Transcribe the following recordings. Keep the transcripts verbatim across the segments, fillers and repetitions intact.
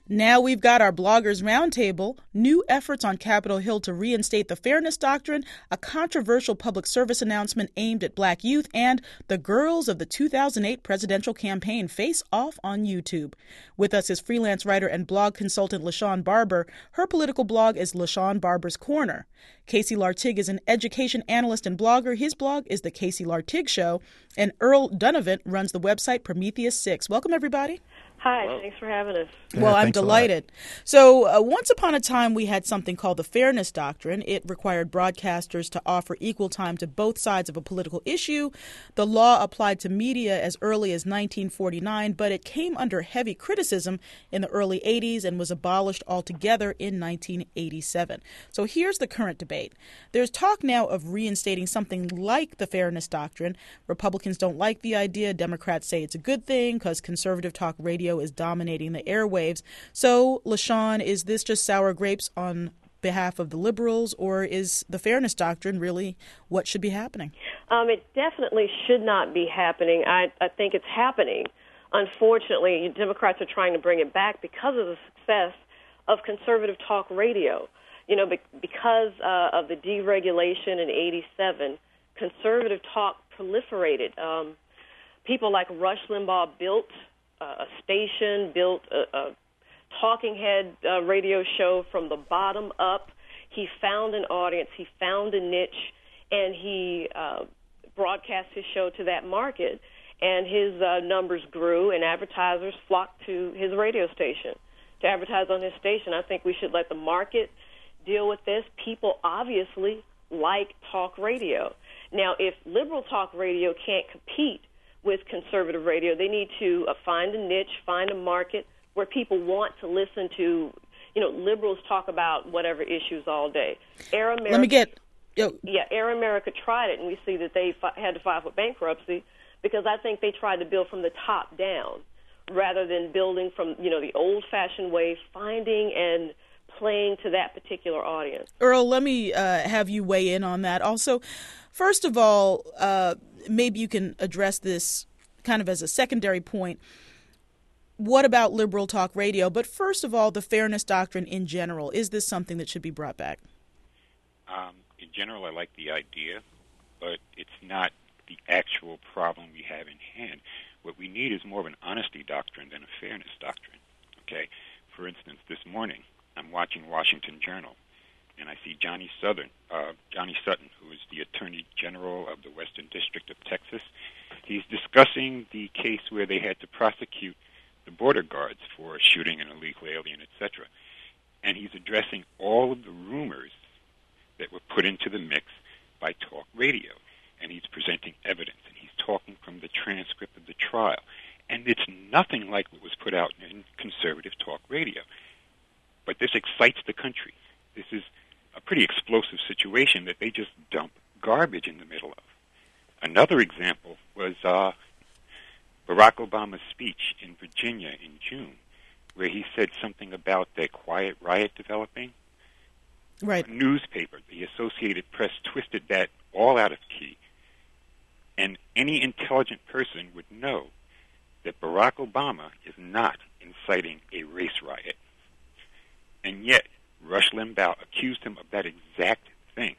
Now we've got our Bloggers Roundtable, new efforts on Capitol Hill to reinstate the Fairness Doctrine, a controversial public service announcement aimed at black youth, and the girls of the two thousand eight presidential campaign face off on YouTube. With us is freelance writer and blog consultant LaShawn Barber. Her political blog is LaShawn Barber's Corner. Casey Lartigue is an education analyst and blogger. His blog is The Casey Lartigue Show. And Earl Dunavant runs the website Prometheus six. Welcome, everybody. Hi, Hello. Thanks for having us. Yeah, well, I'm delighted. So uh, once upon a time, we had something called the Fairness Doctrine. It required broadcasters to offer equal time to both sides of a political issue. The law applied to media as early as nineteen forty-nine, but it came under heavy criticism in the early eighties and was abolished altogether in nineteen eighty-seven. So here's the current debate. There's talk now of reinstating something like the Fairness Doctrine. Republicans don't like the idea. Democrats say it's a good thing because conservative talk radio is dominating the airwaves. So, LaShawn, is this just sour grapes on behalf of the liberals, or is the Fairness Doctrine really what should be happening? Um, it definitely should not be happening. I, I think it's happening. Unfortunately, Democrats are trying to bring it back because of the success of conservative talk radio. You know, be, because uh, of the deregulation in eighty-seven, conservative talk proliferated. Um, people like Rush Limbaugh built a station, built a, a talking head uh, radio show from the bottom up. He found an audience, he found a niche, and he uh, broadcast his show to that market. And his uh, numbers grew, and advertisers flocked to his radio station to advertise on his station. I think we should let the market deal with this. People obviously like talk radio. Now, if liberal talk radio can't compete with conservative radio, they need to uh, find a niche, find a market where people want to listen to, you know, liberals talk about whatever issues all day. Air America, Let me get... Yo. Yeah, Air America tried it, and we see that they fi- had to file for bankruptcy because I think they tried to build from the top down rather than building from, you know, the old-fashioned way, finding and playing to that particular audience. Earl, let me uh, have you weigh in on that. Also, first of all, uh, maybe you can address this kind of as a secondary point. What about liberal talk radio? But first of all, the Fairness Doctrine in general. Is this something that should be brought back? Um, in general, I like the idea, but it's not the actual problem we have in hand. What we need is more of an honesty doctrine than a fairness doctrine. Okay? For instance, this morning, I'm watching Washington Journal, and I see Johnny Southern, uh, Johnny Sutton, who is the Attorney General of the Western District of Texas. He's discussing the case where they had to prosecute the border guards for shooting an illegal alien, et cetera. And he's addressing all of the rumors that were put into the mix by talk radio. And he's presenting evidence, and he's talking from the transcript of the trial. And it's nothing like what was put out in conservative talk radio. But this excites the country. This is a pretty explosive situation that they just dump garbage in the middle of. Another example was uh, Barack Obama's speech in Virginia in June, where he said something about the quiet riot developing. Right. A newspaper, the Associated Press, twisted that all out of key. And any intelligent person would know that Barack Obama is not inciting a race riot. And yet, Rush Limbaugh accused him of that exact thing.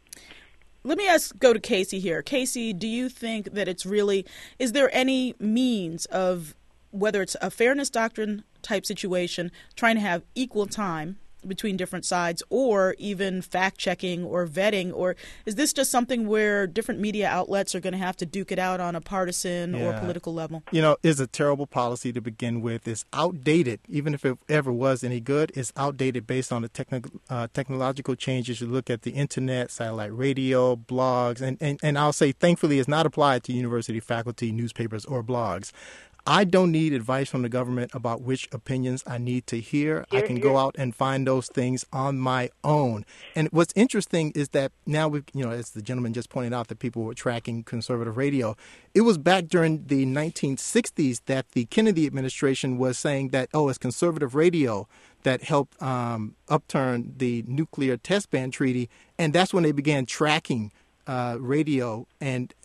Let me ask, go to Casey here. Casey, do you think that it's really, is there any means of, whether it's a Fairness Doctrine type situation, trying to have equal time between different sides, or even fact-checking or vetting, or is this just something where different media outlets are going to have to duke it out on a partisan yeah. or political level? You know, it's a terrible policy to begin with. It's outdated, even if it ever was any good. It's outdated based on the technical, uh, technological changes. You look at the internet, satellite radio, blogs, and, and, and I'll say, thankfully, it's not applied to university faculty, newspapers, or blogs. I don't need advice from the government about which opinions I need to hear. I can go out and find those things on my own. And what's interesting is that now we've, you know, as the gentleman just pointed out, that people were tracking conservative radio. It was back during the nineteen sixties that the Kennedy administration was saying that, oh, it's conservative radio that helped um, upturn the nuclear test ban treaty. And that's when they began tracking Uh, radio, and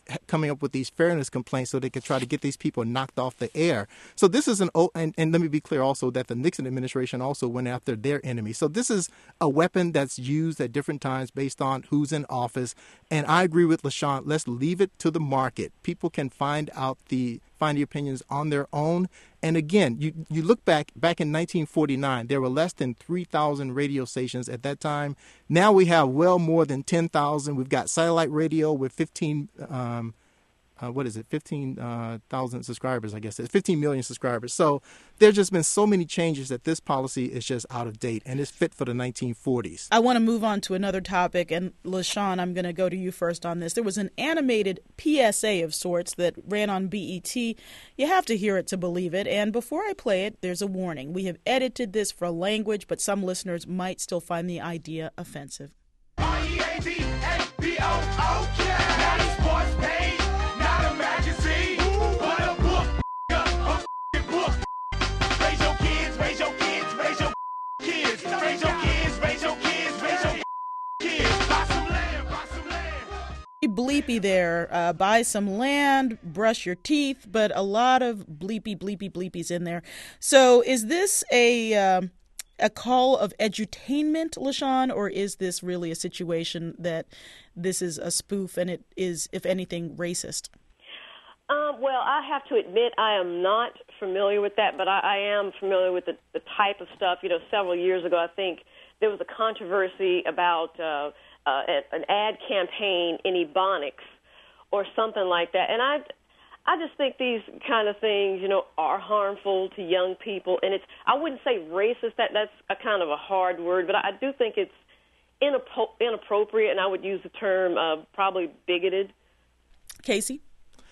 coming up with these fairness complaints so they could try to get these people knocked off the air. So this is an, and, and let me be clear also that the Nixon administration also went after their enemy. So this is a weapon that's used at different times based on who's in office. And I agree with LaShawn. Let's leave it to the market. People can find out the find the opinions on their own. And again, you, you look back, back in nineteen forty-nine, there were less than three thousand radio stations at that time. Now we have well more than ten thousand. We've got satellite radio with fifteen, um, uh, what is it, fifteen thousand subscribers, I guess. It's fifteen million subscribers. So there's just been so many changes that this policy is just out of date and it's fit for the nineteen forties. I want to move on to another topic. And LaShawn, I'm going to go to you first on this. There was an animated P S A of sorts that ran on B E T. You have to hear it to believe it. And before I play it, there's a warning. We have edited this for language, but some listeners might still find the idea offensive. R E A D A B O O K. Not a sports page, not a magazine, but a book, a book. Raise your kids, raise your kids, raise your kids, raise your kids, raise your kids, raise your kids. Buy some land, buy some land. Bleepy there. Uh, buy some land, brush your teeth, but a lot of bleepy, bleepy, bleepies in there. So is this a... Uh, a call of edutainment, LaShawn, or is this really a situation that this is a spoof and it is, if anything, racist? Um, well, I have to admit I am not familiar with that, but I, I am familiar with the, the type of stuff. You know, several years ago, I think there was a controversy about uh, uh, an ad campaign in Ebonics or something like that, and I. I just think these kind of things, you know, are harmful to young people. And it's, I wouldn't say racist, that that's a kind of a hard word, but I do think it's inappro- inappropriate, and I would use the term uh, probably bigoted. Casey?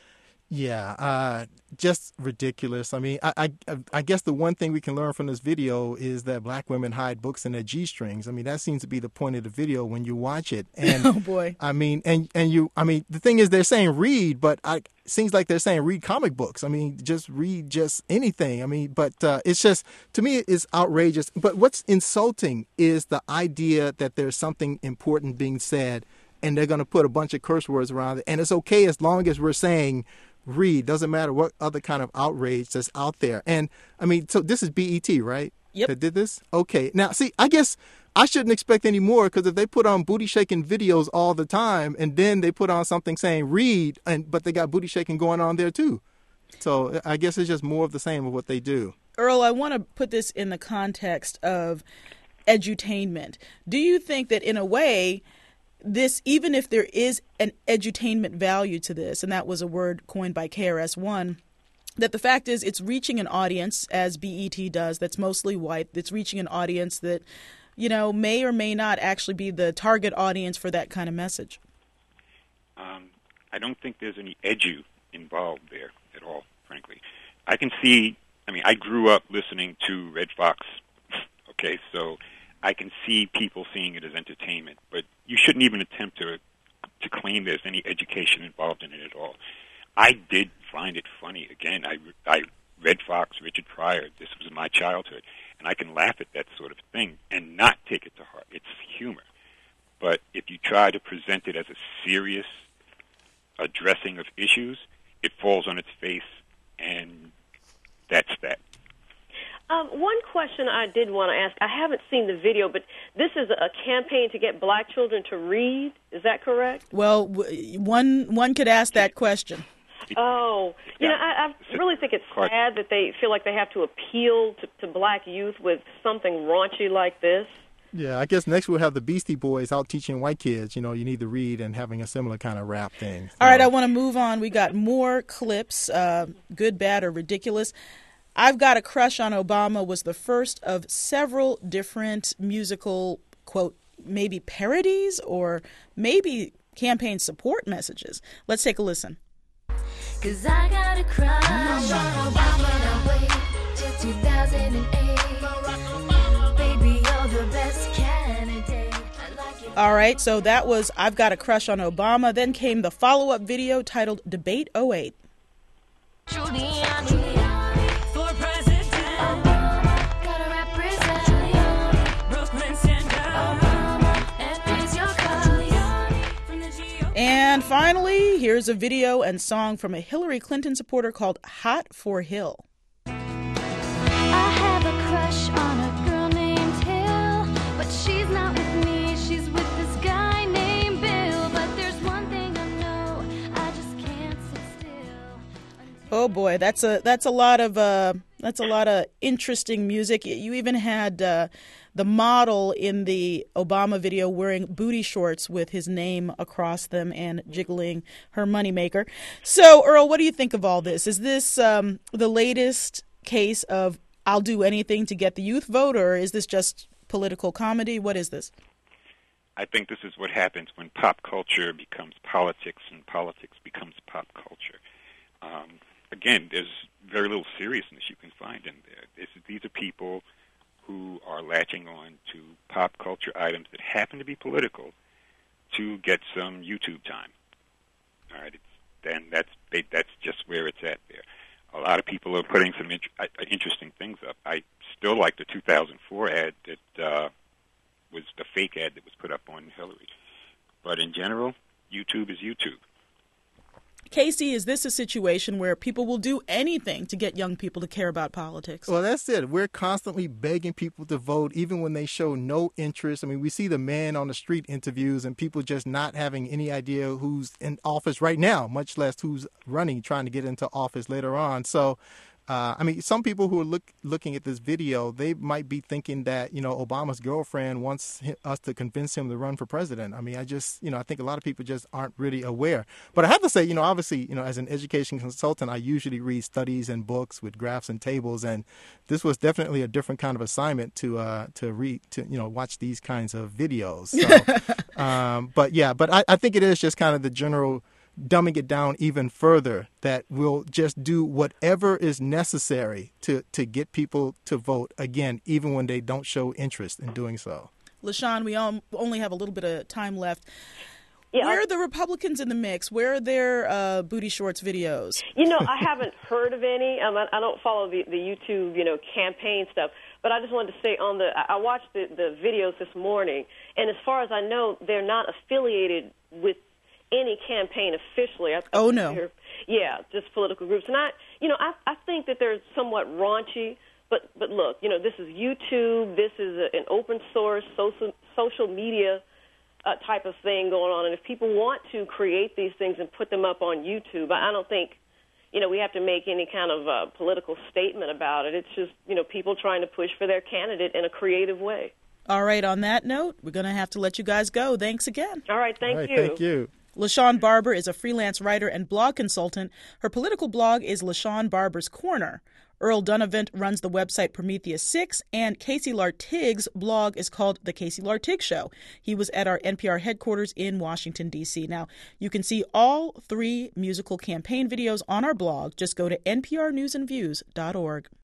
Yeah, uh, just ridiculous. I mean, I, I I guess the one thing we can learn from this video is that black women hide books in their G-strings. I mean, that seems to be the point of the video when you watch it. And oh boy. I mean, and and you, I mean, the thing is, they're saying read, but I it seems like they're saying read comic books. I mean, just read just anything. I mean, but uh, it's just, to me, it's outrageous. But what's insulting is the idea that there's something important being said, and they're going to put a bunch of curse words around it, and it's okay as long as we're saying read. Doesn't matter what other kind of outrage that's out there. And I mean, so this is B E T, right? Yep. That did this? Okay. Now, see, I guess I shouldn't expect any more, because if they put on booty shaking videos all the time and then they put on something saying read, and but they got booty shaking going on there too. So I guess it's just more of the same of what they do. Earl, I want to put this in the context of edutainment. Do you think that in a way, this, even if there is an edutainment value to this, and that was a word coined by K R S One, that the fact is it's reaching an audience, as B E T does, that's mostly white, that's reaching an audience that, you know, may or may not actually be the target audience for that kind of message? Um, I don't think there's any edu involved there at all, frankly. I can see, I mean, I grew up listening to Red Fox, okay, so I can see people seeing it as entertainment, but you shouldn't even attempt to to claim there's any education involved in it at all. I did find it funny. Again, I, I Red Fox, Richard Pryor, this was my childhood, and I can laugh at that sort of thing and not take it to heart. It's humor. But if you try to present it as a serious addressing of issues, it falls on its face, and that's that. Um, one question I did want to ask, I haven't seen the video, but this is a campaign to get black children to read. Is that correct? Well, w- one one could ask that question. Oh, you yeah. know, I, I really think it's sad that they feel like they have to appeal to, to black youth with something raunchy like this. Yeah, I guess next we'll have the Beastie Boys out teaching white kids, you know, you need to read, and having a similar kind of rap thing. All know. right, I want to move on. We got more clips, uh, good, bad, or ridiculous. I've Got a Crush on Obama was the first of several different musical, quote, maybe parodies or maybe campaign support messages. Let's take a listen. Cause I got a crush on Obama, and I wait till two thousand eight. Baby, you're the best candidate. I like it. All right, so that was I've Got a Crush on Obama. Then came the follow-up video titled Debate oh eight. Giuliani. And finally, here's a video and song from a Hillary Clinton supporter called Hot for Hill. I have a crush on a girl named Hill, but she's not with me, she's with this guy named Bill. But there's one thing I know, I just can't sit still. Oh boy, that's a that's a lot of uh, that's a lot of interesting music. You even had uh, the model in the Obama video wearing booty shorts with his name across them and jiggling her moneymaker. So, Earl, what do you think of all this? Is this um, the latest case of I'll do anything to get the youth vote, or is this just political comedy? What is this? I think this is what happens when pop culture becomes politics and politics becomes pop culture. Um, again, there's very little seriousness you can find in there. This, these are people who are latching on to pop culture items that happen to be political to get some YouTube time. All right, it's, then that's they, that's just where it's at there. A lot of people are putting some int- uh, interesting things up. I still like the two thousand four ad that uh, was the fake ad that was put up on Hillary. But in general, YouTube is YouTube. Casey, is this a situation where people will do anything to get young people to care about politics? Well, that's it. We're constantly begging people to vote, even when they show no interest. I mean, we see the man on the street interviews and people just not having any idea who's in office right now, much less who's running, trying to get into office later on. So, uh, I mean, some people who are look, looking at this video, they might be thinking that, you know, Obama's girlfriend wants us to convince him to run for president. I mean, I just, you know, I think a lot of people just aren't really aware. But I have to say, you know, obviously, you know, as an education consultant, I usually read studies and books with graphs and tables. And this was definitely a different kind of assignment to uh, to read, to, you know, watch these kinds of videos. So, um, but yeah, but I, I think it is just kind of the general dumbing it down even further, that we'll just do whatever is necessary to, to get people to vote, again, even when they don't show interest in doing so. LaShawn, we um, only have a little bit of time left. Yeah, Where I- are the Republicans in the mix? Where are their uh, booty shorts videos? You know, I haven't heard of any. Um, I, I don't follow the, the YouTube, you know, campaign stuff. But I just wanted to say on the, I watched the, the videos this morning, and as far as I know, they're not affiliated with any campaign officially. I, Oh, no. Yeah, just political groups. And I, you know, I, I think that they're somewhat raunchy. But, but look, you know, this is YouTube. This is a, an open source social social media uh, type of thing going on. And if people want to create these things and put them up on YouTube, I, I don't think, you know, we have to make any kind of uh, political statement about it. It's just, you know, people trying to push for their candidate in a creative way. All right, on that note, we're going to have to let you guys go. Thanks again. All right, thank All right, you. thank you. LaShawn Barber is a freelance writer and blog consultant. Her political blog is LaShawn Barber's Corner. Earl Dunavant runs the website Prometheus six, and Casey Lartig's blog is called The Casey Lartig Show. He was at our N P R headquarters in Washington, D C. Now, you can see all three musical campaign videos on our blog. Just go to N P R news and views dot org.